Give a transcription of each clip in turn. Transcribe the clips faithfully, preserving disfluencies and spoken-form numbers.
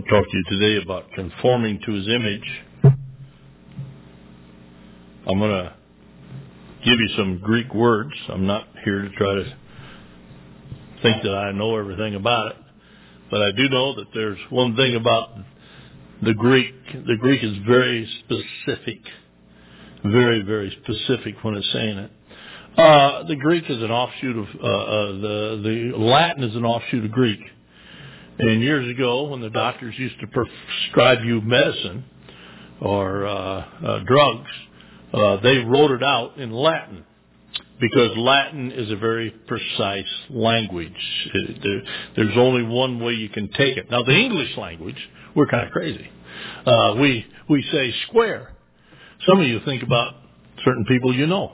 talk to you today about conforming to His image. I'm going to give you some Greek words. I'm not here to try to think that I know everything about it, but I do know that there's one thing about the Greek. The Greek is very specific, very, very specific when it's saying it. Uh, the Greek is an offshoot of, uh, uh, the, the Latin is an offshoot of Greek. And years ago, when the doctors used to prescribe you medicine or uh, uh, drugs, uh, they wrote it out in Latin because Latin is a very precise language. It, there, there's only one way you can take it. Now, the English language, we're kind of crazy. Uh, we we say square. Some of you think about certain people you know.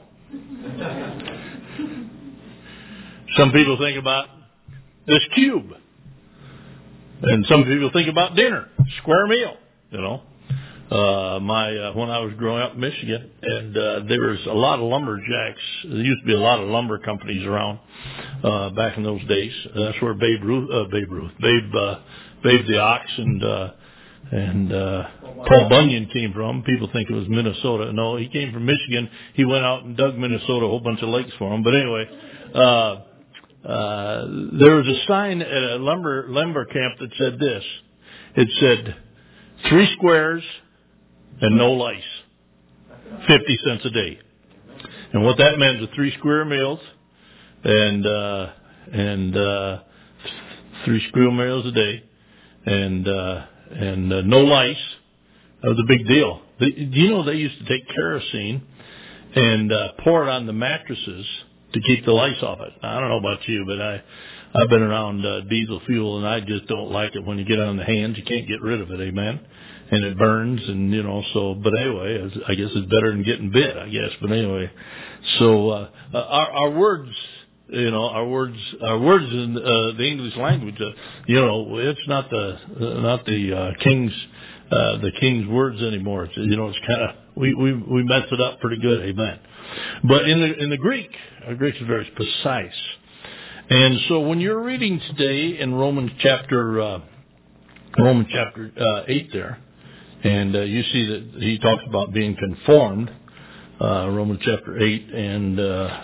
Some people think about this cube. And some people think about dinner, square meal, you know. Uh, my, uh, when I was growing up in Michigan, and, uh, there was a lot of lumberjacks. There used to be a lot of lumber companies around, uh, back in those days. That's where Babe Ruth, uh, Babe Ruth, Babe, uh, Babe the Ox and, uh, and, uh, Paul Bunyan came from. People think it was Minnesota. No, he came from Michigan. He went out and dug Minnesota a whole bunch of lakes for him. But anyway, uh, Uh, there was a sign at a lumber lumber camp that said this. It said, three squares and no lice, fifty cents a day. And what that meant was three square meals and uh, and uh, three square meals a day and uh, and uh, no lice. That was a big deal. Do you know they used to take kerosene and uh, pour it on the mattresses to keep the lice off it? I don't know about you, but I, I've been around uh, diesel fuel, and I just don't like it when you get on the hands. You can't get rid of it, amen? And it burns, and, you know, so, but anyway, I guess it's better than getting bit, I guess. But anyway, so uh, our, our words, you know, our words, our words in uh, the English language, uh, you know, it's not the, uh, not the uh, king's, uh, the king's words anymore. It's, you know, it's kind of, we, we, we mess it up pretty good, amen? But in the in the Greek, uh, Greek is very precise, and so when you're reading today in Romans chapter uh, Romans chapter uh, eight there, and uh, you see that he talks about being conformed, uh, Romans chapter eight, and uh,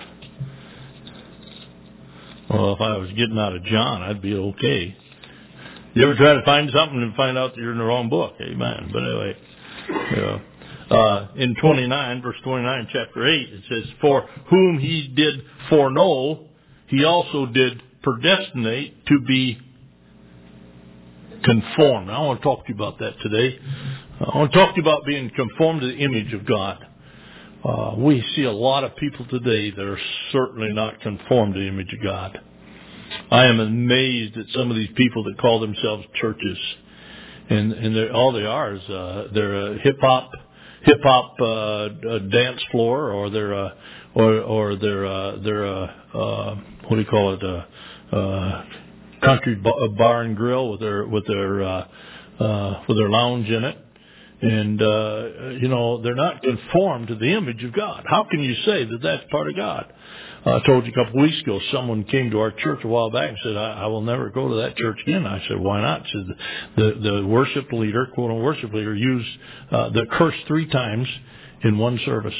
well, if I was getting out of John, I'd be okay. You ever try to find something and find out that you're in the wrong book? Amen. But anyway, you know. Uh, in twenty-nine, verse twenty-nine, chapter eight, it says, for whom he did foreknow, he also did predestinate to be conformed. I want to talk to you about that today. I want to talk to you about being conformed to the image of God. Uh, we see a lot of people today that are certainly not conformed to the image of God. I am amazed at some of these people that call themselves churches. And, and all they are is, uh, they're a hip-hop, hip hop uh, dance floor, or they're uh, or or they're uh, they're uh, uh, what do you call it? Uh, uh, country bar and grill with their with their uh, uh, with their lounge in it, and uh, you know they're not conformed to the image of God. How can you say that that's part of God? Uh, I told you a couple of weeks ago, someone came to our church a while back and said, I, I will never go to that church again. I said, why not? She said, the, the worship leader, quote unquote, worship leader, used uh, the curse three times in one service.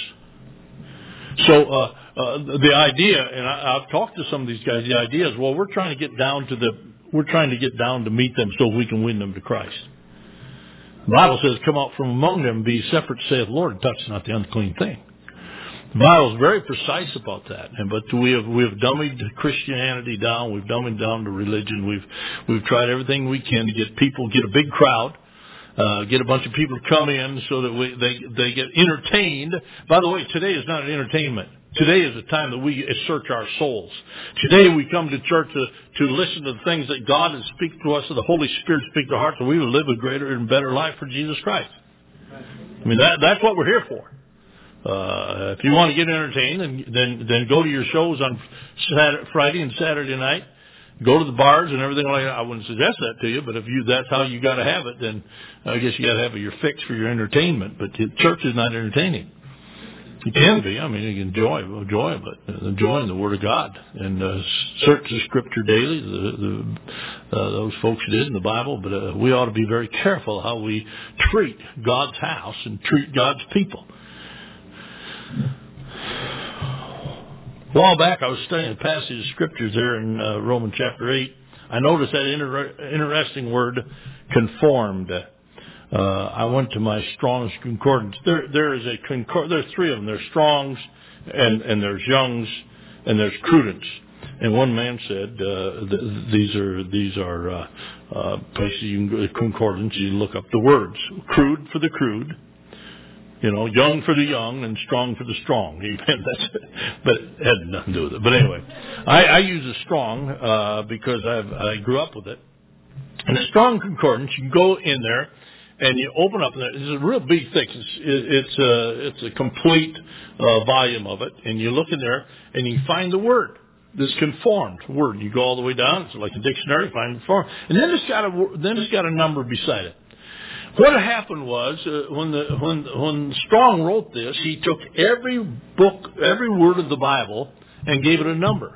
So uh, uh, the idea, and I, I've talked to some of these guys, the idea is, well, we're trying to get down to the, we're trying to get down to meet them so we can win them to Christ. The Bible says, come out from among them, be separate, saith the Lord, and touch not the unclean thing. The Bible is very precise about that, and but we have we have dummied Christianity down. We've dummied down to religion. We've we've tried everything we can to get people, get a big crowd, uh, get a bunch of people to come in so that we they they get entertained. By the way, today is not an entertainment. Today is a time that we search our souls. Today we come to church to to listen to the things that God has speak to us, and the Holy Spirit speak to our hearts, so we will live a greater and better life for Jesus Christ. I mean that that's what we're here for. Uh, if you want to get entertained, then, then, then go to your shows on Saturday, Friday and Saturday night. Go to the bars and everything like that. I wouldn't suggest that to you, but if you, that's how you got to have it, then I guess you got to have your fix for your entertainment. But the church is not entertaining. It can be. I mean, you can enjoy, enjoy it, enjoying the Word of God and uh, search the Scripture daily. The, the, uh, those folks did in the Bible, but uh, we ought to be very careful how we treat God's house and treat God's people. A while back, I was studying a passage of Scriptures there in uh, Romans chapter eight. I noticed that inter- interesting word, conformed. Uh, I went to my Strong's Concordance. There, there is a concord. There's three of them. There's Strong's, and, and there's Young's, and there's Crudence. And one man said, uh, th- these are these are uh, uh, places you can go to concordance. You look up the words. Crude for the crude. You know, young for the young and strong for the strong. That's, but it had nothing to do with it. But anyway, I, I use a strong uh, because I've, I grew up with it. And a Strong Concordance, you can go in there and you open up there. It's a real big thing. It's, it's, a, it's a complete uh, volume of it. And you look in there and you find the word. This conformed word. You go all the way down. It's like a dictionary. Find the form. And then it's got a, then it's got a number beside it. What happened was uh, when the when when Strong wrote this, he took every book, every word of the Bible, and gave it a number.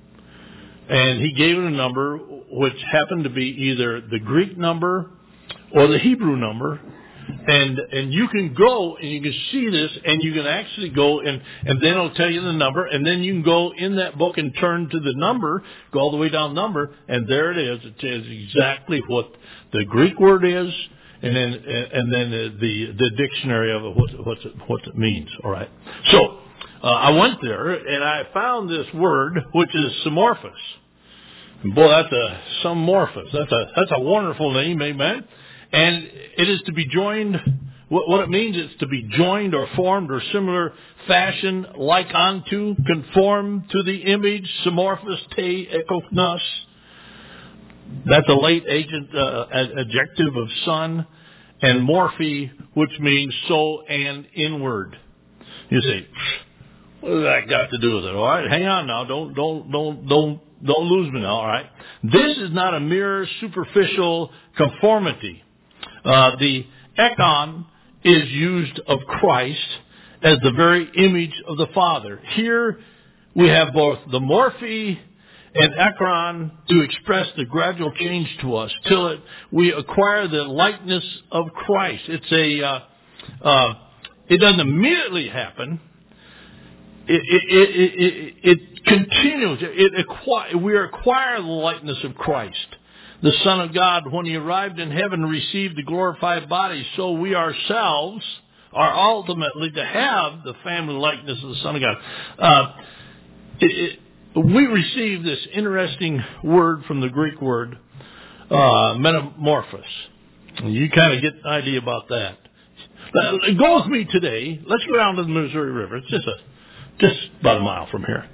And he gave it a number which happened to be either the Greek number or the Hebrew number. And and you can go and you can see this, and you can actually go and and then it'll tell you the number, and then you can go in that book and turn to the number, go all the way down number, and there it is. It tells exactly what the Greek word is. And then, and then the the dictionary of it, what what it, what it means. All right. So uh, I went there and I found this word, which is Somorphos. And boy, that's a Somorphos. That's a that's a wonderful name, amen. And it is to be joined. What, what it means is to be joined or formed or similar fashion, like unto, conform to the image. Somorphos te ekopnos. That's a late agent uh, adjective of son, and morphe, which means so and inward. You say, what does that got to do with it? All right, hang on now, don't don't don't don't don't lose me now. All right, this is not a mere superficial conformity. Uh, the ekon is used of Christ as the very image of the Father. Here we have both the morphe and ekron to express the gradual change to us till it, we acquire the likeness of Christ. It's a, uh, uh, it doesn't immediately happen. It, it, it, it, it continues. It acquire, we acquire the likeness of Christ, the Son of God, when He arrived in heaven and received the glorified body. So we ourselves are ultimately to have the family likeness of the Son of God. Uh, it, it, We receive this interesting word from the Greek word, uh, metamorphos. You kind of get an idea about that. Go with me today. Let's go down to the Missouri River. It's just a, just about a mile from here.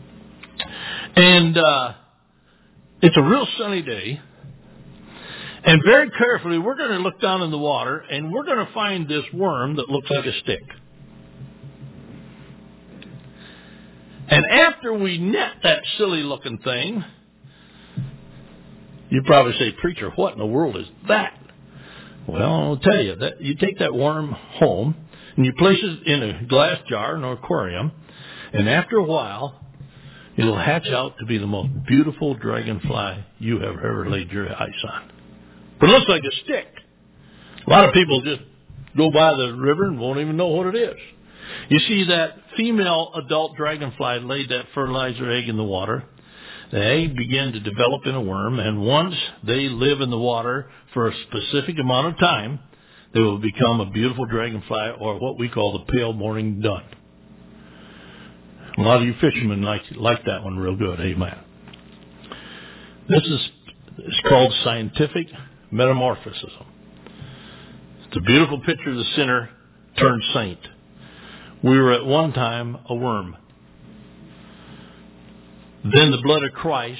And uh, it's a real sunny day. And very carefully, we're going to look down in the water, and we're going to find this worm that looks like a stick. And after we net that silly-looking thing, you probably say, preacher, what in the world is that? Well, I'll tell you, that you take that worm home, and you place it in a glass jar, an aquarium, and after a while, it'll hatch out to be the most beautiful dragonfly you have ever laid your eyes on. But it looks like a stick. A lot of people just go by the river and won't even know what it is. You see, that female adult dragonfly laid that fertilizer egg in the water. The egg began to develop in a worm, and once they live in the water for a specific amount of time, they will become a beautiful dragonfly, or what we call the pale morning dun. A lot of you fishermen like like that one real good, amen. This is it's called scientific metamorphosis. It's a beautiful picture of the sinner turned saint. We were at one time a worm. Then the blood of Christ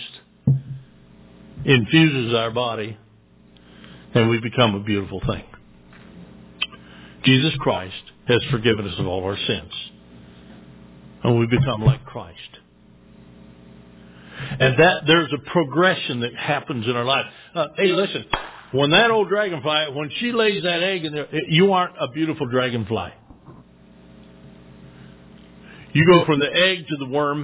infuses our body, and we become a beautiful thing. Jesus Christ has forgiven us of all our sins, and we become like Christ. And that there's a progression that happens in our life. Uh, hey, listen, when that old dragonfly, when she lays that egg in there, you aren't a beautiful dragonfly. You go from the egg to the worm,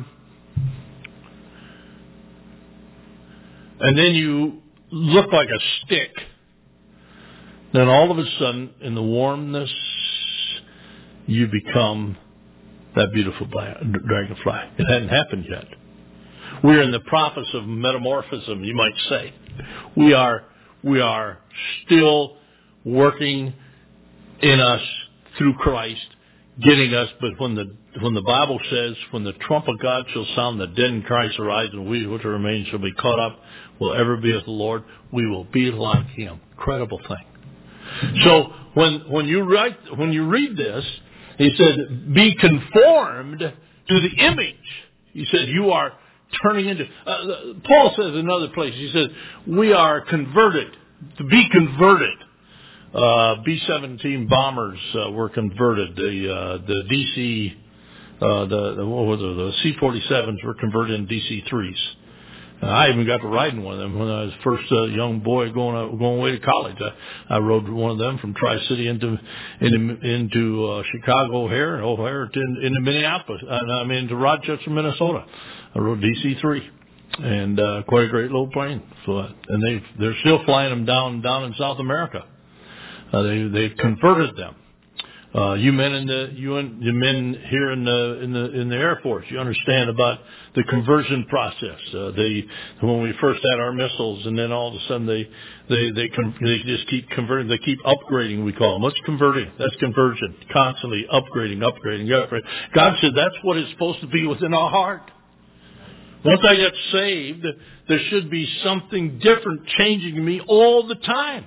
and then you look like a stick. Then all of a sudden, in the warmness, you become that beautiful dragonfly. It hadn't happened yet. We're in the process of metamorphosis, you might say. We are, we are still working in us through Christ, getting us. But when the when the Bible says, when the trump of God shall sound, the dead in Christ arise, and we which remain shall be caught up, will ever be with the Lord. We will be like Him. Incredible thing. So when when you write when you read this, he said, "Be conformed to the image." He said, "You are turning into." Uh, Paul says in another place, he says, "We are converted." To be converted. Uh, B seventeen bombers uh, were converted. The uh, the D C uh, the, the what was it? The C forty-sevens were converted into D C threes. And I even got to ride in one of them when I was first a uh, young boy going uh, going away to college. I, I rode one of them from Tri-City into into, into uh, Chicago O'Hare and O'Hare in, into Minneapolis. And I mean to Rochester, Minnesota. I rode D C three. And uh, quite a great little plane. So, and they they're still flying them down down in South America. Uh, they they've converted them. Uh, you men in the you, in, you men here in the in the in the Air Force, you understand about the conversion process. Uh, they when we first had our missiles, and then all of a sudden they they they, con- they just keep converting. They keep upgrading. We call them. What's converting? That's conversion. Constantly upgrading, upgrading, upgrading. God said that's what is supposed to be within our heart. Once I get saved, there should be something different changing me all the time.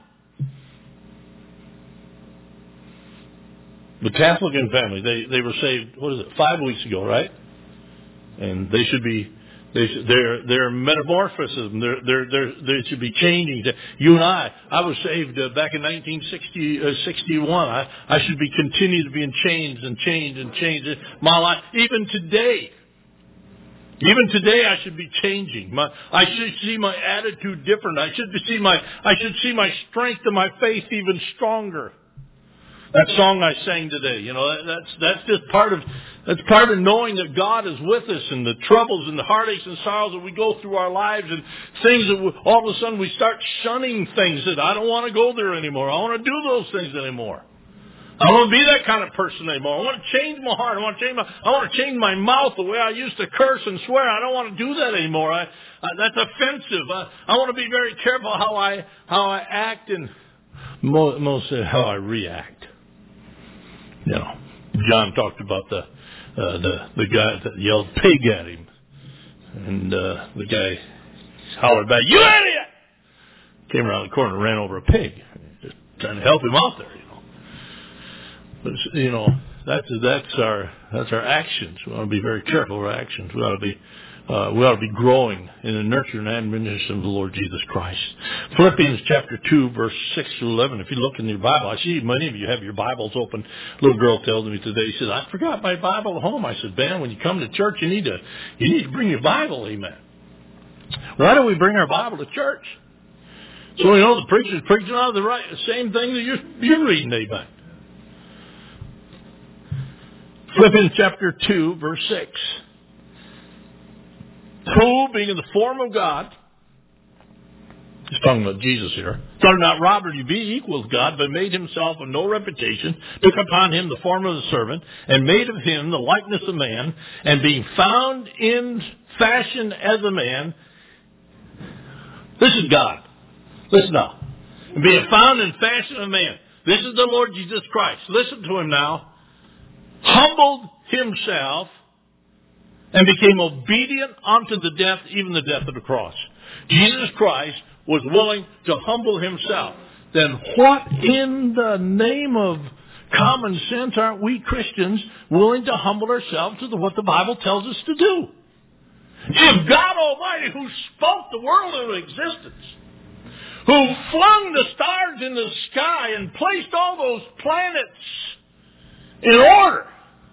The Catholic family, they, they were saved, what is it, five weeks ago, right? And they should be, they should, their, their metamorphosis, their, their, their, they should be changing. You and I, I was saved uh, back in nineteen sixty-one. I, I should be continue to be in chains and chains and chains. My life, even today, even today I should be changing. My, I should see my attitude different. I should see my, I should see my strength and my faith even stronger. That song I sang today, you know, that's that's just part of that's part of knowing that God is with us, and the troubles and the heartaches and sorrows that we go through our lives, and things that we, all of a sudden we start shunning things that I don't want to go there anymore. I want to do those things anymore. I don't want to be that kind of person anymore. I want to change my heart. I want to change my I want to change my mouth the way I used to curse and swear. I don't want to do that anymore. I, I that's offensive. I, I want to be very careful how I how I act and mostly how I react. You know, John talked about the uh, the the guy that yelled pig at him, and uh, the guy hollered back, "You idiot!" Came around the corner and ran over a pig, just trying to help him out there. You know, but you know that's that's our that's our actions. We want to be very careful of our actions. We ought to be uh, we ought to be growing in the nurture and admonition of the Lord Jesus Christ. Philippians chapter two, verse six to eleven. If you look in your Bible, I see many of you have your Bibles open. A little girl tells me today, she says, "I forgot my Bible at home." I said, "Ben, when you come to church, you need to you need to bring your Bible." Amen. Why do we bring our Bible to church? So we know the preacher's preaching out of the right, the same thing that you're, you're reading. Amen. Philippians chapter two, verse six. Who, being in the form of God, he's talking about Jesus here, thought not robbery to be equal with God, but made himself of no reputation, took upon him the form of a servant, and made of him the likeness of man, and being found in fashion as a man. This is God. Listen now. And being found in fashion of man. This is the Lord Jesus Christ. Listen to him now. Humbled himself and became obedient unto the death, even the death of the cross. Jesus Christ was willing to humble himself. Then what in the name of common sense aren't we Christians willing to humble ourselves to the, what the Bible tells us to do? If God Almighty, who spoke the world into existence, who flung the stars in the sky and placed all those planets in order,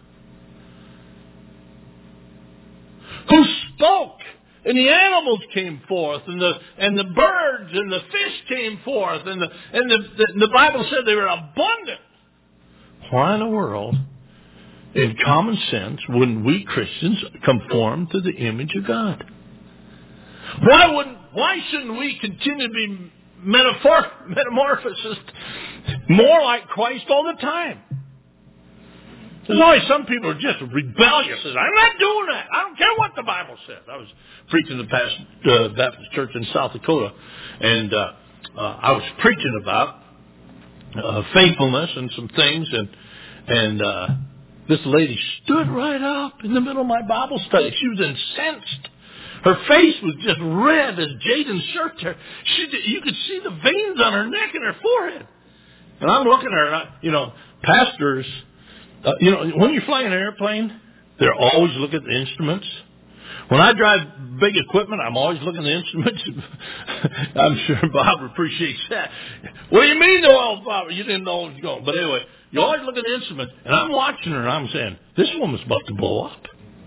who spoke, and the animals came forth, and the and the birds and the fish came forth, and the and the, the, the Bible said they were abundant. Why in the world in common sense, when we Christians conform to the image of God? Why wouldn't? Why shouldn't we continue to be metaphor, metamorphosis, more like Christ all the time? There's always some people who are just rebellious. I'm not doing that. I don't care what the Bible says. I was preaching at past uh, Baptist church in South Dakota, and uh, uh, I was preaching about uh, faithfulness and some things, and and uh, this lady stood right up in the middle of my Bible study. She was incensed. Her face was just red as Jaden's shirt there. She, you could see the veins on her neck and her forehead. And I'm looking at her, and I, you know, pastors, uh, you know, when you fly an airplane, they're always looking at the instruments. When I drive big equipment, I'm always looking at the instruments. I'm sure Bob appreciates that. What do you mean, oil Bob? You didn't know it was going. But anyway, you always look at the instruments. And I'm watching her, and I'm saying, this woman's about to blow up.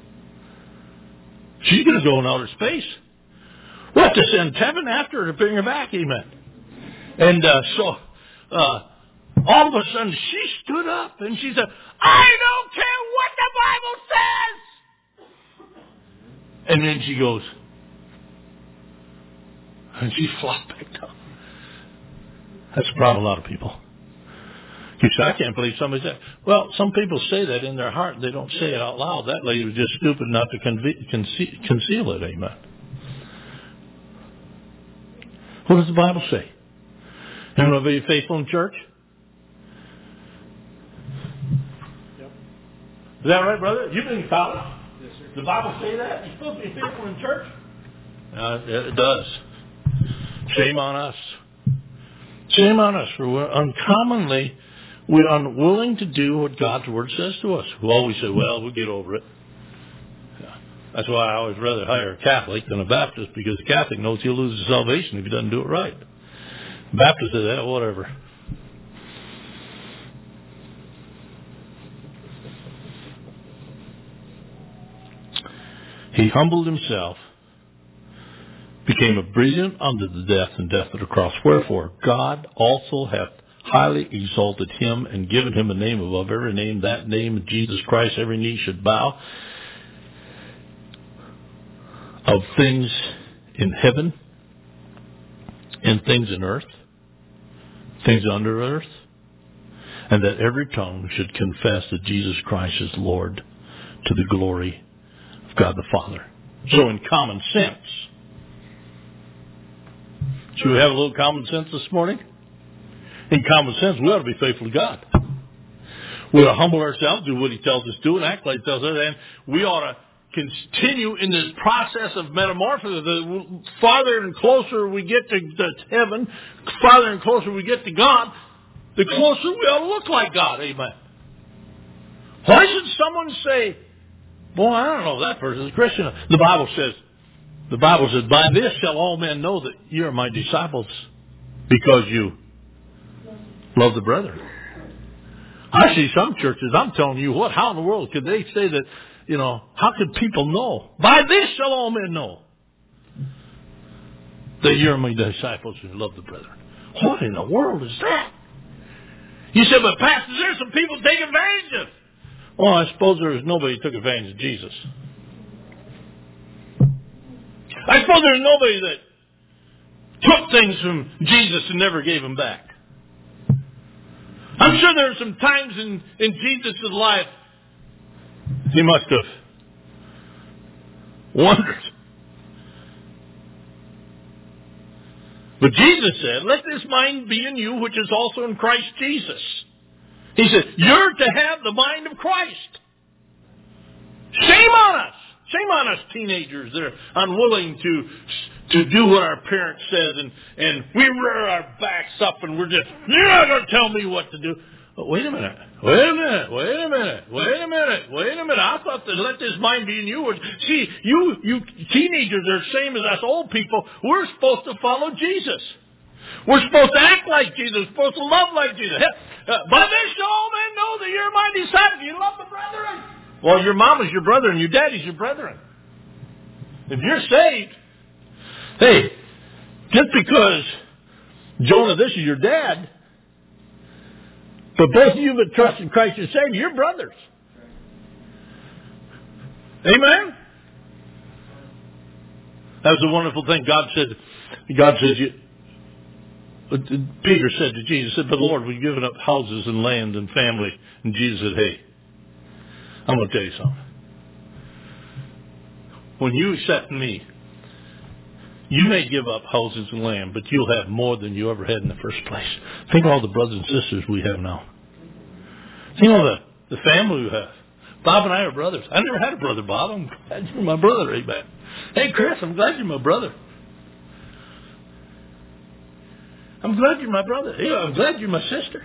She's going to go in outer space. We'll have to send Tevin after her to bring her back, amen. And uh, so, uh, all of a sudden, she stood up and she said, I don't care what the Bible says. And then she goes, and she flopped back down. That's a problem with a lot of people. You say, I can't believe somebody said. Well, some people say that in their heart. They don't say it out loud. That lady was just stupid not to conve- conce- conceal it. Amen. What does the Bible say? You want to be faithful in church? Yep. Is that right, brother? You've been in college? Yes, sir. The Bible say that? You're supposed to be faithful in church? Uh, it does. Shame on us. Shame on us, for we're uncommonly we're unwilling to do what God's Word says to us. We always say, well, we'll get over it. Yeah. That's why I always rather hire a Catholic than a Baptist, because a Catholic knows he'll lose his salvation if he doesn't do it right. Baptist says, that, whatever. He humbled himself, became obedient unto the death and death of the cross. Wherefore, God also hath highly exalted him and given him a name above every name, that name of Jesus Christ, every knee should bow, of things in heaven and things in earth, things under earth, and that every tongue should confess that Jesus Christ is Lord, to the glory of God the Father. So in common sense, should we have a little common sense this morning? In common sense, we ought to be faithful to God. We ought to humble ourselves, do what He tells us to do, and act like He tells us, and we ought to continue in this process of metamorphosis. The farther and closer we get to, to heaven, farther and closer we get to God, the closer we ought to look like God. Amen. Why should someone say, boy, I don't know, that person's a Christian? The Bible says, the Bible says, by this shall all men know that you are my disciples, because you love the brethren. I see some churches, I'm telling you what, how in the world could they say that, you know, how could people know? By this shall all men know that you're my disciples and love the brethren. What in the world is that? You said, but Pastor, there's some people take advantage of it. Well, I suppose there was nobody who took advantage of Jesus. I suppose there's nobody that took things from Jesus and never gave them back. I'm sure there are some times in, in Jesus' life he must have wondered. But Jesus said, let this mind be in you, which is also in Christ Jesus. He said, you're to have the mind of Christ. Shame on us. Shame on us teenagers that are unwilling to to do what our parents says, and, and we rear our backs up and we're just, you're not going to tell me what to do. But wait a minute. Wait a minute. Wait a minute. Wait a minute. Wait a minute. I thought that let this mind be in you. See, you, you teenagers are the same as us old people. We're supposed to follow Jesus. We're supposed to act like Jesus. We're supposed to love like Jesus. Uh, by this shall all men know that you're my disciples. You love the brethren. Well, your mom is your brother and your daddy's your brethren. If you're saved, hey, just because, Jonah, this is your dad, but both of you that trust in Christ are saved, you're brothers. Amen? That was a wonderful thing. God said, God says, you, Peter said to Jesus, said, but Lord, we've given up houses and land and family. And Jesus said, hey, I'm going to tell you something. When you accept me, you may give up houses and land, but you'll have more than you ever had in the first place. Think of all the brothers and sisters we have now. Think of the, the family we have. Bob and I are brothers. I never had a brother, Bob. I'm glad you're my brother, amen. Hey, Chris, I'm glad you're my brother. I'm glad you're my brother. Hey, I'm glad you're my sister.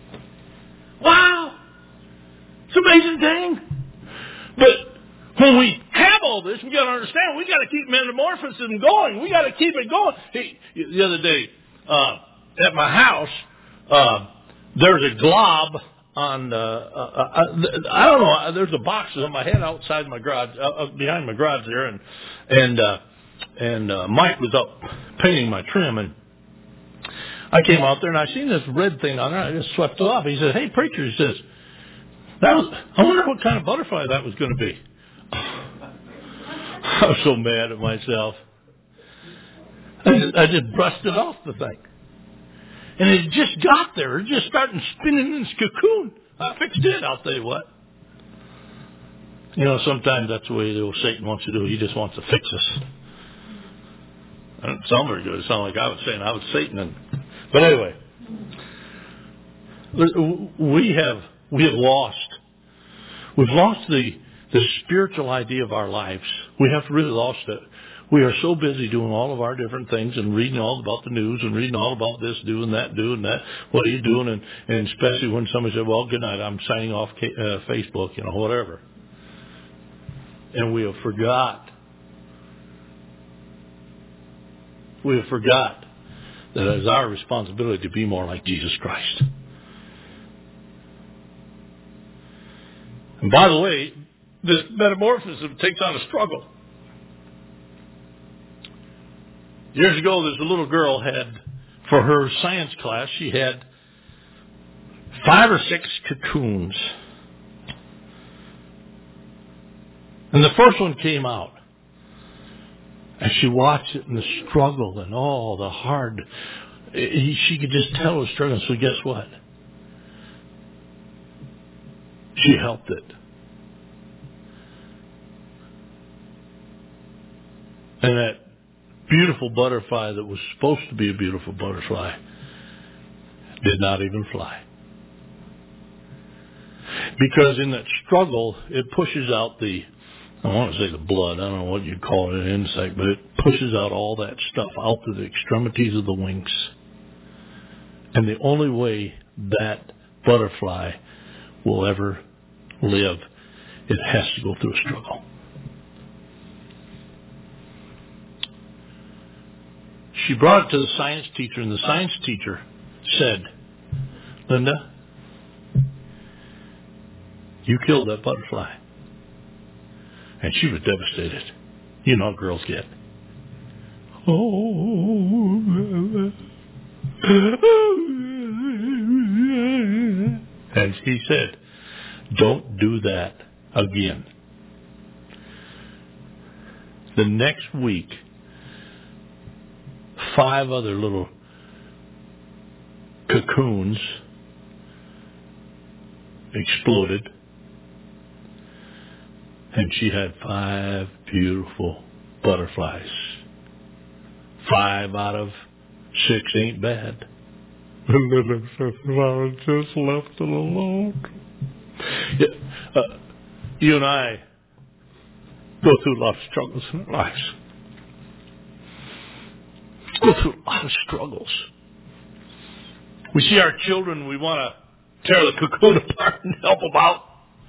Wow! It's an amazing thing. But when we have all this, we got to understand we got to keep metamorphosis going. We got to keep it going. Hey, the other day uh, at my house, uh, there's a glob on. Uh, uh, I don't know. There's a box on my head outside my garage, uh, behind my garage there, and and uh, and uh, Mike was up painting my trim, and I came out there and I seen this red thing on there. I just swept it off. He said, "Hey, preacher," he says, "That was. I wonder what kind of butterfly that was going to be." I was so mad at myself. I just, I just brushed it off the thing. And it just got there. It just started spinning in its cocoon. I fixed it, I'll tell you what. You know, sometimes that's the way the old Satan wants to do. He just wants to fix us. I don't sound very good. It sounded like I was saying I was Satan. And, but anyway, we have we have lost. We've lost the the spiritual idea of our lives. We have really lost it. We are so busy doing all of our different things and reading all about the news and reading all about this, doing that, doing that. What are you doing? And, and especially when somebody said, well, good night, I'm signing off uh, Facebook, you know, whatever. And we have forgot. We have forgot that it is our responsibility to be more like Jesus Christ. And by the way, this metamorphosis takes on a struggle. Years ago, there's a little girl had, for her science class, she had five or six cocoons. And the first one came out. And she watched it and the struggle and all the hard, she could just tell it was struggling. So guess what? She helped it. And that beautiful butterfly that was supposed to be a beautiful butterfly did not even fly. Because in that struggle, it pushes out the, I want to say the blood, I don't know what you'd call it, an insect, but it pushes out all that stuff out to the extremities of the wings. And the only way that butterfly will ever live, it has to go through a struggle. She brought it to the science teacher, and the science teacher said, Linda, you killed that butterfly. And she was devastated. You know how girls get. Oh. And he said, don't do that again. The next week, five other little cocoons exploded, and she had five beautiful butterflies. Five out of six ain't bad. And then I just left it alone. Yeah, uh, you and I go through a lot of struggles in our lives. Go through a lot of struggles. We see our children, we want to tear the cocoon apart and help them out.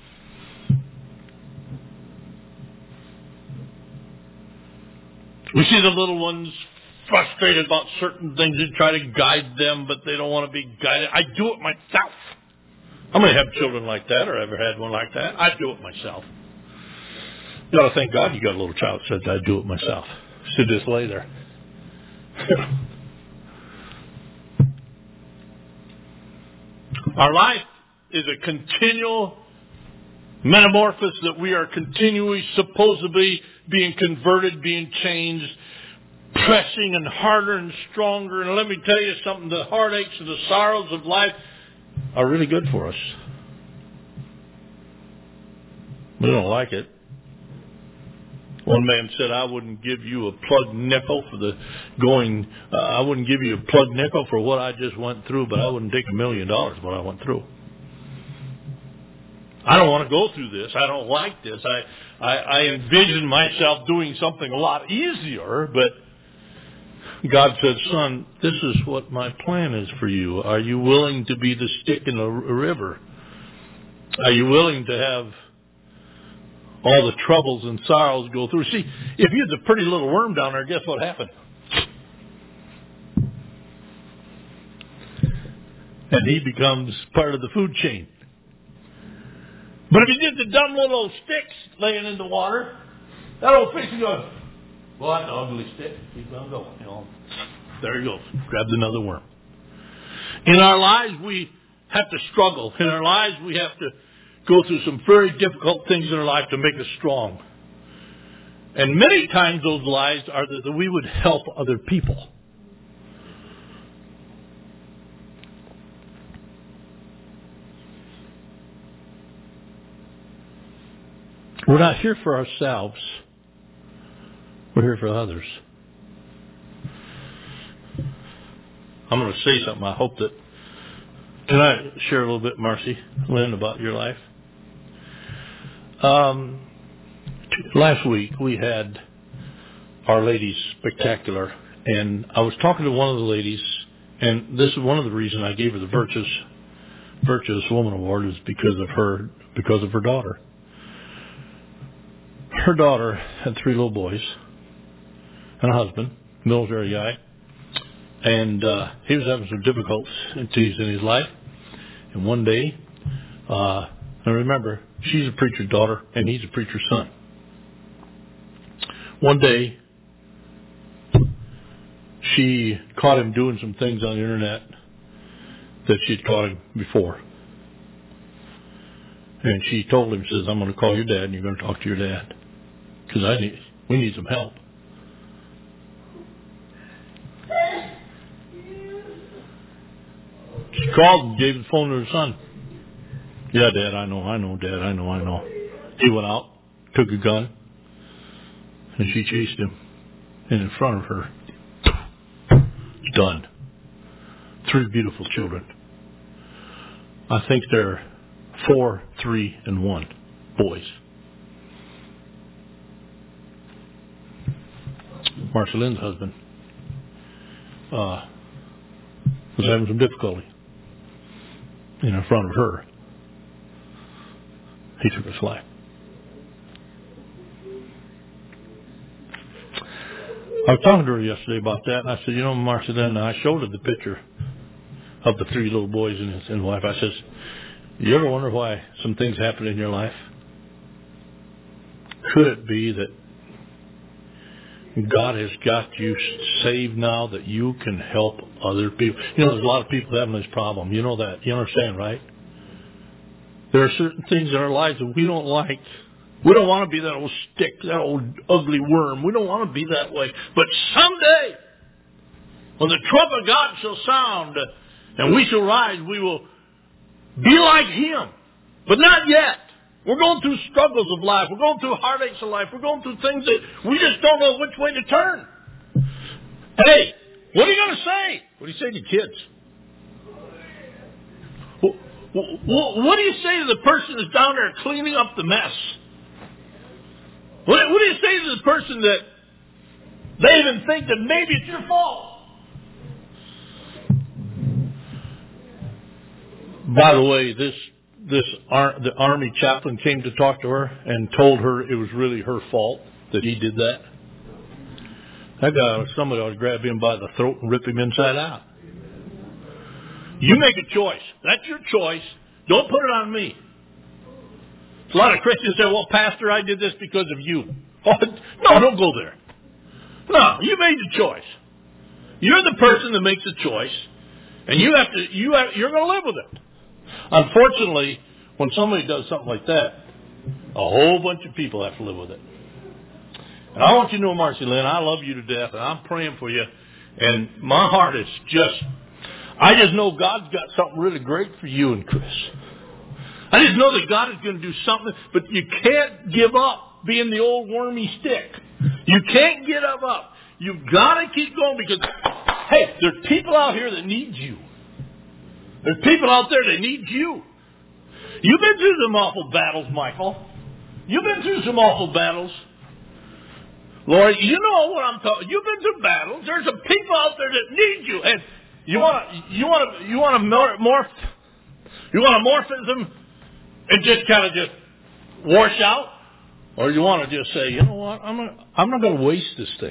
We see the little ones frustrated about certain things and try to guide them, but they don't want to be guided. I do it myself. How many have children like that or ever had one like that? I do it myself. You ought to thank God you got a little child that says, I do it myself. Should just lay there. Our life is a continual Metamorphosis, that we are continually supposed to be being converted, being changed, pressing and harder and stronger. And let me tell you something, the heartaches and the sorrows of life are really good for us. We don't like it. One man said, I wouldn't give you a plug nickel for the going, uh, I wouldn't give you a plug nickel for what I just went through, but I wouldn't take a million dollars what I went through. I don't want to go through this. I don't like this. I, I, I envision myself doing something a lot easier, but God said, son, this is what my plan is for you. Are you willing to be the stick in the river? Are you willing to have all the troubles and sorrows go through? See, if you're the pretty little worm down there, guess what happened? And he becomes part of the food chain. But if you get the dumb little old sticks laying in the water, that old fish goes, well, that's an ugly stick. Keep on going. You know, there he goes. Grabbed another worm. In our lives, we have to struggle. In our lives, we have to go through some very difficult things in our life to make us strong. And many times those lives are that we would help other people. We're not here for ourselves. We're here for others. I'm going to say something. I hope that... Can I share a little bit, Marcy, Lynn, about your life? Um, last week we had Our Ladies Spectacular, and I was talking to one of the ladies, and this is one of the reasons I gave her the Virtuous Virtuous Woman Award is because of her because of her daughter. Her daughter had three little boys and a husband, military guy, and uh, he was having some difficulties in his life. And one day, uh, and remember, she's a preacher's daughter and he's a preacher's son. One day, she caught him doing some things on the internet that she'd caught him before. And she told him, says, I'm going to call your dad and you're going to talk to your dad. Because I need, we need some help. She called and gave the phone to her son. Yeah, Dad, I know, I know, Dad, I know, I know. He went out, took a gun, and she chased him. And in front of her, done. Three beautiful children. I think they're four, three, and one boys. Marcelin's husband uh, was having some difficulty. And in front of her, he took his life. I was talking to her yesterday about that, and I said, you know, Marcelin, I showed her the picture of the three little boys and his, and wife. I says, you ever wonder why some things happen in your life? Could it be that God has got you saved now that you can help other people? You know, there's a lot of people having this problem. You know that. You understand, right? There are certain things in our lives that we don't like. We don't want to be that old stick, that old ugly worm. We don't want to be that way. But someday, when the trumpet of God shall sound and we shall rise, we will be like Him. But not yet. We're going through struggles of life. We're going through heartaches of life. We're going through things that we just don't know which way to turn. Hey, what are you going to say? What do you say to kids? What do you say to the person that's down there cleaning up the mess? What do you say to the person that they even think that maybe it's your fault? By the way, this this ar- the army chaplain came to talk to her and told her it was really her fault that he did that. That guy, somebody ought to grab him by the throat and rip him inside out. You make a choice. That's your choice. Don't put it on me. A lot of Christians say, well, Pastor, I did this because of you. Oh, no, don't go there. No, you made the choice. You're the person that makes the choice, and you have to, you have, you're going to live with it. Unfortunately, when somebody does something like that, A whole bunch of people have to live with it. And I want you to know, Marcy Lynn, I love you to death, and I'm praying for you. And my heart is just, I just know God's got something really great for you and Chris. I just know that God is going to do something, but you can't give up being the old wormy stick. You can't get up up. You've got to keep going because, hey, there's people out here that need you. There's people out there that need you. You've been through some awful battles, Michael. You've been through some awful battles. Lord, you know what I'm talking. You've been through battles. There's some people out there that need you, and you want to, you want to, you want to morph, you want to morphism, and just kind of just wash out, or you want to just say, you know what, I'm not, I'm not going to waste this thing.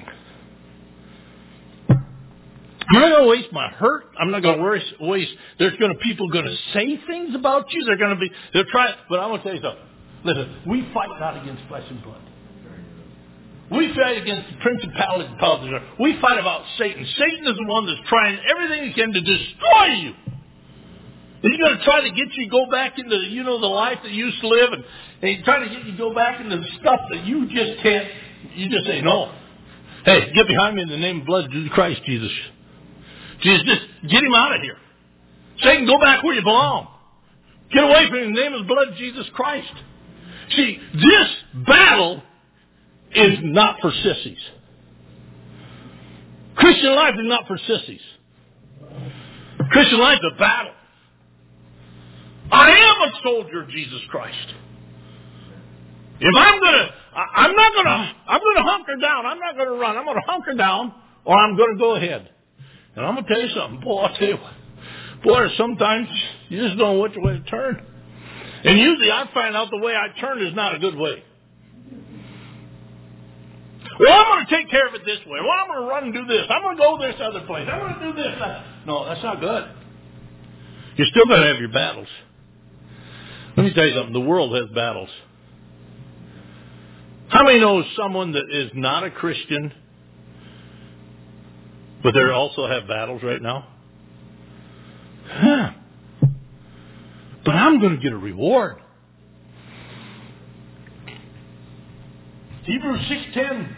I'm not going to waste my hurt. I'm not going to waste, waste. There's going to people going to say things about you. They're going to be. They're trying. But I'm going to tell you something. Listen, we fight not against flesh and blood. We fight against the principalities and powers. We fight about Satan. Satan is the one that's trying everything he can to destroy you. He's going to try to get you to go back into, you know, the life that you used to live, and, and he's trying to get you to go back into the stuff that you just can't. You just say no. Hey, get behind me in the name of blood of Christ, Jesus. Jesus, just get him out of here. Satan, go back where you belong. Get away from him in the name of the blood of Jesus Christ. See, this battle is not for sissies. Christian life is not for sissies. Christian life is a battle. I am a soldier of Jesus Christ. If I'm gonna, I'm not gonna, I'm gonna hunker down. I'm not gonna run. I'm gonna hunker down, or I'm gonna go ahead. And I'm gonna tell you something, boy. I'll tell you what, boy. Sometimes you just don't know which way to turn. And usually, I find out the way I turn is not a good way. Well, I'm going to take care of it this way. Well, I'm going to run and do this. I'm going to go this other place. I'm going to do this. No, that's not good. You're still going to have your battles. Let me tell you something. The world has battles. How many know someone that is not a Christian, but they also have battles right now? Huh. But I'm going to get a reward. Hebrews six ten.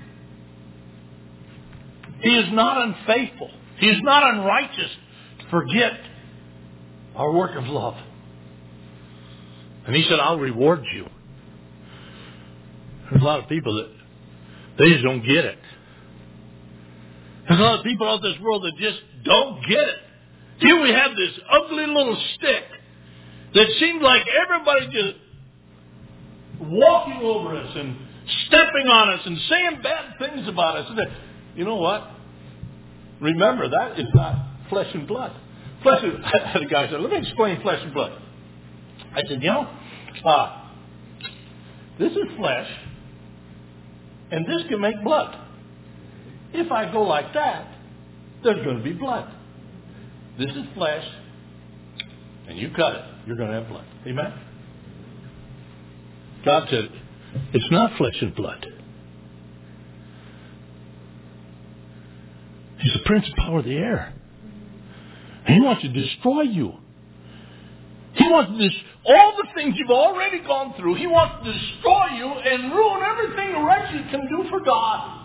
He is not unfaithful. He is not unrighteous to forget our work of love. And he said, I'll reward you. There's a lot of people that they just don't get it. There's a lot of people out in this world that just don't get it. Here we have this ugly little stick that seems like everybody just walking over us and stepping on us and saying bad things about us. And you know what? Remember, that is not flesh and blood. Flesh and, the guy said, let me explain flesh and blood. I said, you know, uh, this is flesh, and this can make blood. If I go like that, there's going to be blood. This is flesh, and you cut it, you're going to have blood. Amen? God said, it's not flesh and blood. He's the prince of power of the air. And he wants to destroy you. He wants to destroy all the things you've already gone through. He wants to destroy you and ruin everything the rest you can do for God.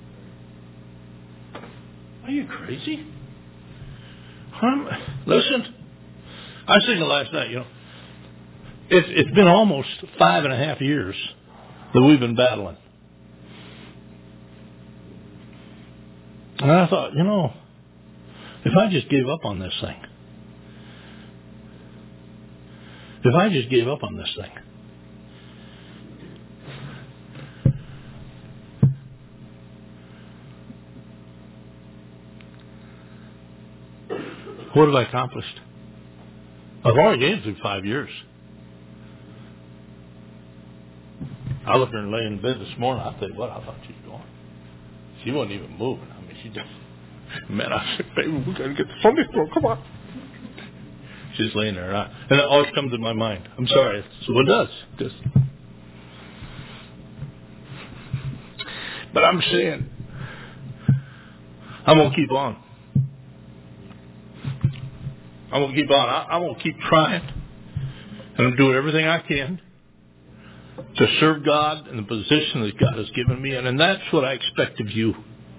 Are you crazy? Um, listen, I was thinking last night, you know, it's, it's been almost five and a half years that we've been battling. And I thought, you know, if I just gave up on this thing, if I just gave up on this thing, what have I accomplished? I've already gained through five years. I looked at her and lay in bed this morning. I'll tell you what, I thought she was going. She wasn't even moving. I mean, she just, man, I said, baby, we got to get the Sunday school. Come on. She's laying there. And, I, and it always comes in my mind. I'm sorry. So it does. Just. But I'm saying, I'm going to keep on. I'm going to keep on. I, I'm going to keep trying. And I'm doing everything I can to serve God in the position that God has given me, and, and that's what I expect of you.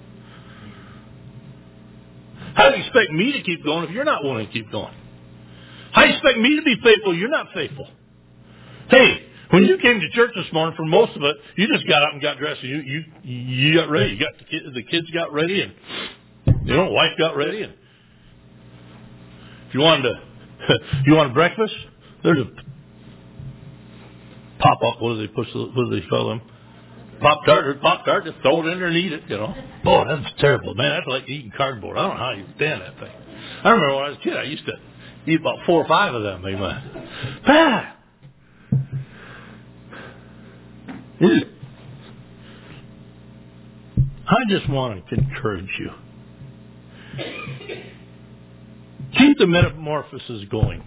How do you expect me to keep going if you're not willing to keep going? How do you expect me to be faithful if you're not faithful? Hey, when you came to church this morning, for most of it, you just got up and got dressed, and you you you got ready. You got the kids, the kids got ready, and you know, wife got ready, and if you wanted to, you wanted breakfast, there's a pop up. What do they push? What do they call them? Pop tart. Pop tart. Just throw it in there and eat it. You know. Boy, that's terrible, man. That's like eating cardboard. I don't know how you stand that thing. I remember when I was a kid, I used to eat about four or five of them. They went, bah. I just want to encourage you. Keep the metamorphosis going.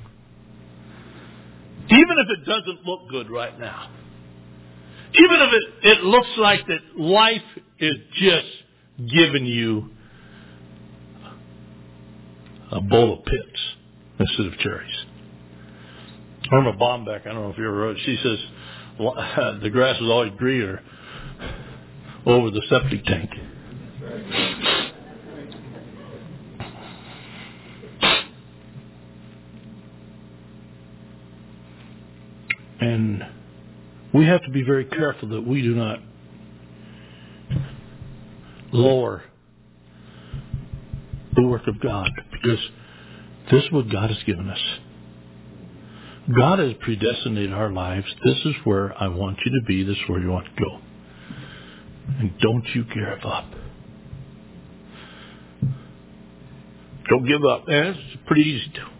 Even if it doesn't look good right now. Even if it, it looks like that life is just giving you a bowl of pits instead of cherries. Irma Bombeck, I don't know if you ever heard, she says the grass is always greener over the septic tank. And we have to be very careful that we do not lower the work of God, because this is what God has given us. God has predestinated our lives. This is where I want you to be. This is where you want to go. And don't you give up. Don't give up. And it's pretty easy to.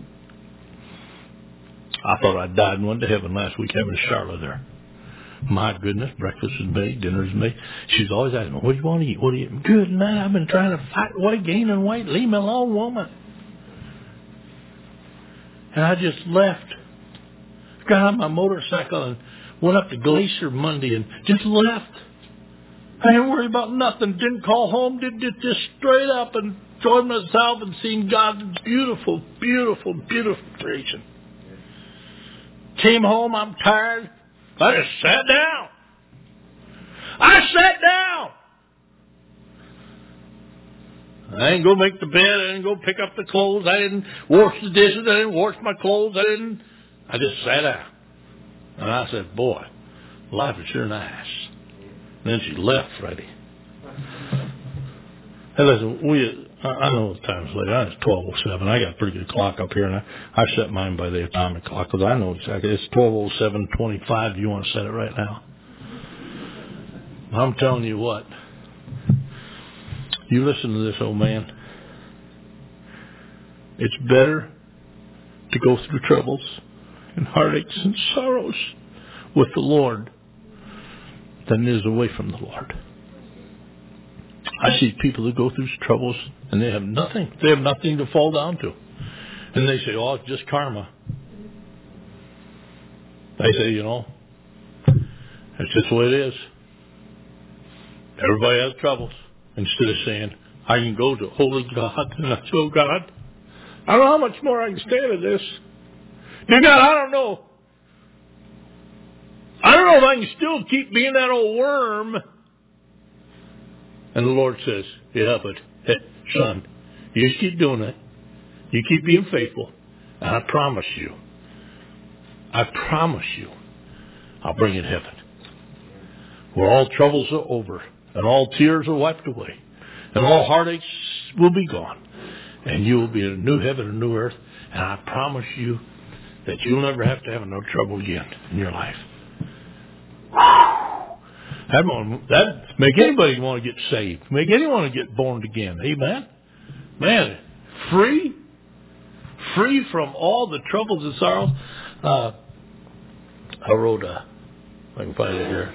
I thought I died and went to heaven last week having Charlotte there. My goodness, breakfast is made, dinner is made. She's always asking me, what do you want to eat? What do you eat? Good night. I've been trying to fight weight, gaining weight. Leave me alone, woman. And I just left. Got on my motorcycle and went up to Glacier Monday and just left. I didn't worry about nothing. Didn't call home. Did just, just straight up and enjoyed myself and seen God's beautiful, beautiful, beautiful creation. Came home. I'm tired. I just sat down. I sat down. I didn't go make the bed. I didn't go pick up the clothes. I didn't wash the dishes. I didn't wash my clothes. I didn't. I just sat down. And I said, boy, life is sure nice. And then she left Freddie. Hey, listen, we, I know the time's late. It's twelve oh seven. I got a pretty good clock up here, and I, I set mine by the atomic clock because I know exactly. It's twelve oh seven twenty-five. Do you want to set it right now? I'm telling you what. You listen to this, old man. It's better to go through troubles and heartaches and sorrows with the Lord than it is away from the Lord. I see people who go through troubles and they have nothing. They have nothing to fall down to. And they say, oh, it's just karma. They say, you know, it's just the way it is. Everybody has troubles. Instead of saying, I can go to holy God and I say, oh God, I don't know how much more I can stand of this. Dear God, I don't know. I don't know if I can still keep being that old worm. And the Lord says, yeah, but hey, son, you just keep doing it. You keep being faithful. And I promise you, I promise you, I'll bring you to heaven. Where all troubles are over. And all tears are wiped away. And all heartaches will be gone. And you will be in a new heaven and new earth. And I promise you that you'll never have to have no trouble again in your life. That that make anybody want to get saved. Make anyone get born again. Amen? Man, free. Free from all the troubles and sorrows. Uh, I wrote a, I can find it here.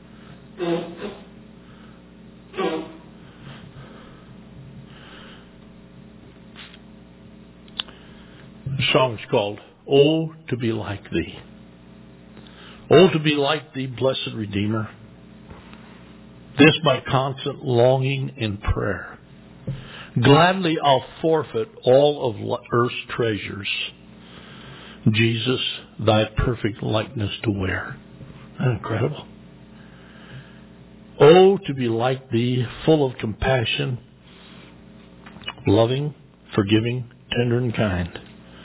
The song's called, Oh, to be like thee. Oh, to be like thee, blessed Redeemer. This my constant longing and prayer. Gladly I'll forfeit all of earth's treasures. Jesus, thy perfect likeness to wear. Isn't incredible? Oh, to be like thee, full of compassion, loving, forgiving, tender and kind,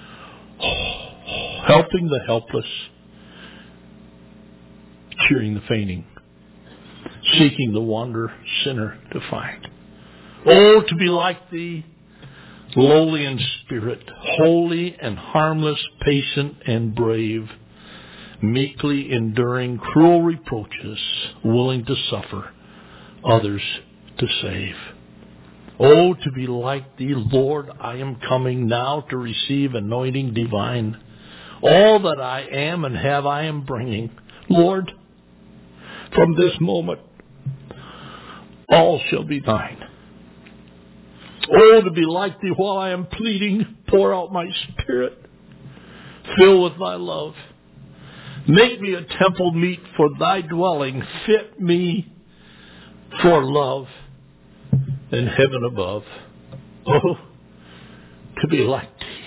helping the helpless, cheering the fainting, seeking the wanderer sinner to find. Oh, to be like thee, lowly in spirit, holy and harmless, patient and brave, meekly enduring cruel reproaches, willing to suffer, others to save. Oh, to be like thee, Lord, I am coming now to receive anointing divine. All that I am and have I am bringing. Lord, from this moment, all shall be thine. Oh, to be like thee while I am pleading, pour out my spirit, fill with thy love. Make me a temple meet for thy dwelling, fit me for love in heaven above. Oh, to be like thee.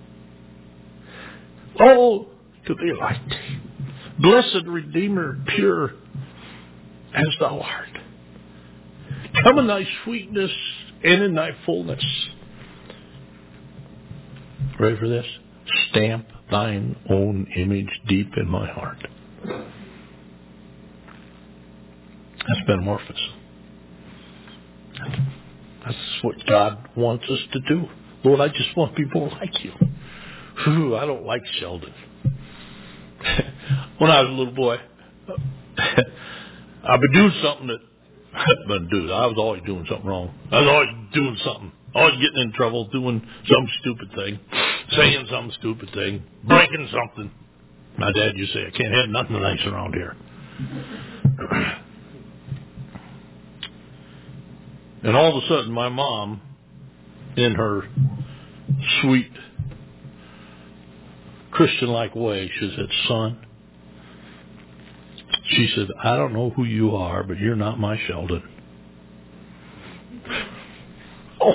Oh, to be like thee. Blessed Redeemer, pure as thou art. Come in thy sweetness and in thy fullness. Ready for this? Stamp thine own image deep in my heart. That's metamorphosis. That's what God wants us to do. Lord, I just want people like you. Whew, I don't like Sheldon. When I was a little boy, I've been doing something that I hadn't been doing. I was always doing something wrong. I was always doing something. Always getting in trouble, doing some stupid thing, saying some stupid thing, breaking something. My dad used to say, I can't have nothing nice around here. And all of a sudden, my mom, in her sweet, Christian-like way, she said, son, she said, I don't know who you are, but you're not my Sheldon. Oh,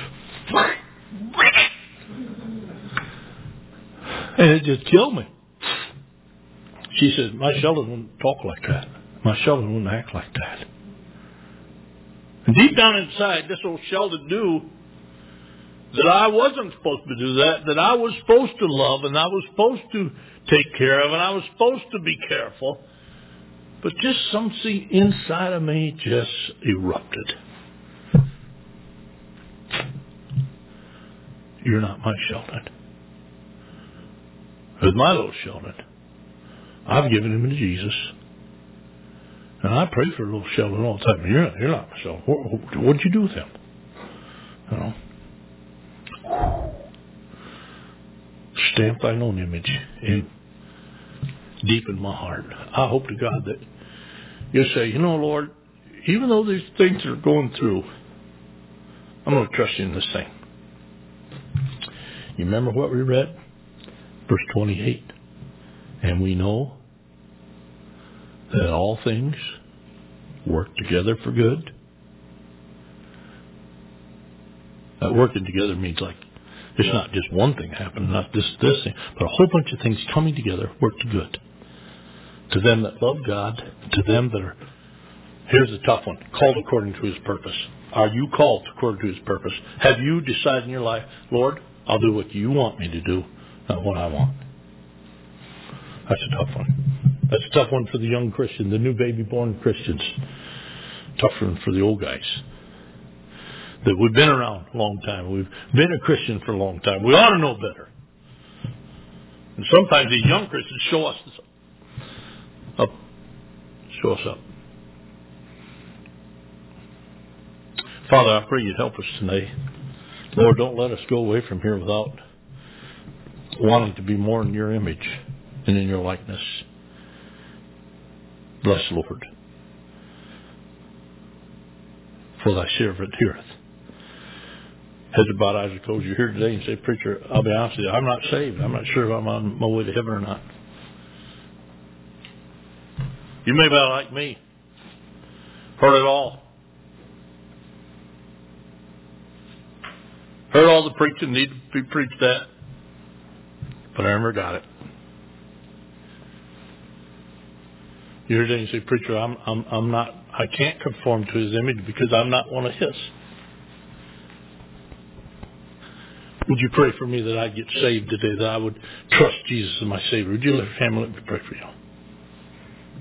and it just killed me. She said, my Sheldon wouldn't talk like that. My Sheldon wouldn't act like that. And deep down inside, this old Sheldon knew that I wasn't supposed to do that, that I was supposed to love, and I was supposed to take care of, and I was supposed to be careful. But just something inside of me just erupted. You're not my Sheldon. With my little Sheldon, I've given him to Jesus. And I pray for little Sheldon all the time. You're not, you're not my Sheldon. What, what'd you do with him? You know? Stamp thine own image in deep in my heart. I hope to God that you say, you know, Lord, even though these things are going through, I'm going to trust you in this thing. You remember what we read? Verse twenty-eight. And we know that all things work together for good. That working together means like, it's not just one thing happening, not this, this thing, but a whole bunch of things coming together work to good. To them that love God, to them that are, here's the tough one, called according to his purpose. Are you called according to his purpose? Have you decided in your life, Lord, I'll do what you want me to do, not what I want? That's a tough one. That's a tough one for the young Christian, the new baby born Christians. Tougher one for the old guys. That we've been around a long time. We've been a Christian for a long time. We ought to know better. And sometimes these young Christians show us up. Show us up. Father, I pray you'd help us today. Lord, don't let us go away from here without wanting to be more in your image and in your likeness. Bless, Lord, for thy servant heareth. Heads about eyes are closed. You're here today and say, preacher, I'll be honest with you, I'm not saved. I'm not sure if I'm on my way to heaven or not. You may be like me. Heard it all. Heard all the preaching, need to be preached at. But I never got it. You hear that and say, preacher, I'm, I'm, I'm not, I can't conform to his image because I'm not one of his. Would you pray for me that I'd get saved today, that I would trust Jesus as my Savior? Would you lift your hand and let me pray for you?